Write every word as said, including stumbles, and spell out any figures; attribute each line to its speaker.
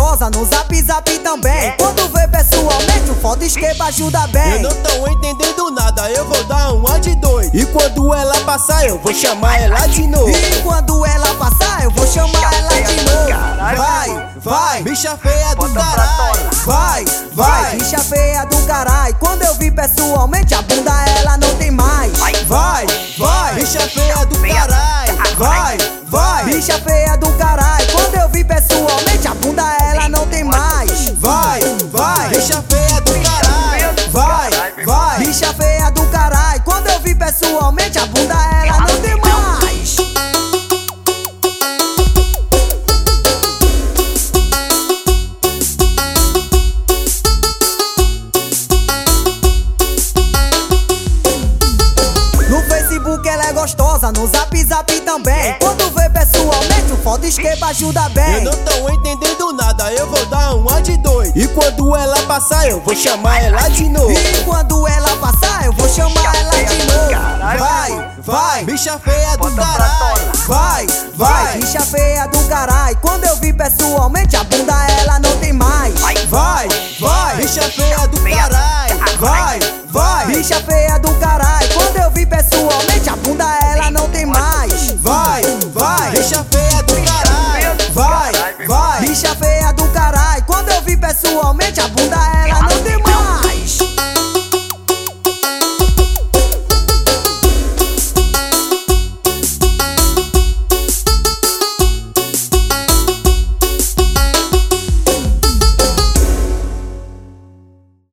Speaker 1: gostosa no zap zap também. Quando vê pessoalmente o foda esquema ajuda bem.
Speaker 2: Eu não tô entendendo nada, eu vou dar uma de doido. E quando ela passar eu vou chamar ela de novo.
Speaker 1: E quando ela passar eu vou chamar ela de novo. Vai, vai,
Speaker 2: bicha feia do caralho.
Speaker 1: vai, vai, bicha feia do caralho. Quando eu vi pessoalmente a bunda ela não tem mais. Vai, vai,
Speaker 2: bicha feia do caralho.
Speaker 1: vai, vai, bicha feia do caralho. Quando eu vi pessoalmente a bunda ela não tem mais. Vai, vai,
Speaker 2: bicha feia do caralho.
Speaker 1: vai, vai, bicha feia do caralho. Quando eu vi pessoalmente a bunda ela não tem mais. No Facebook ela é gostosa, no zap zap também. Quando vê pessoalmente o foda esquema ajuda
Speaker 2: Eu
Speaker 1: bem.
Speaker 2: não tô entendendo nada, eu vou dar uma de doido. E quando ela passar eu vou chamar ela de novo.
Speaker 1: E quando ela passar eu vou chamar ela de novo. Vai, vai,
Speaker 2: bicha feia do caralho.
Speaker 1: vai, vai, bicha feia do caralho. Quando eu vi pessoalmente a bunda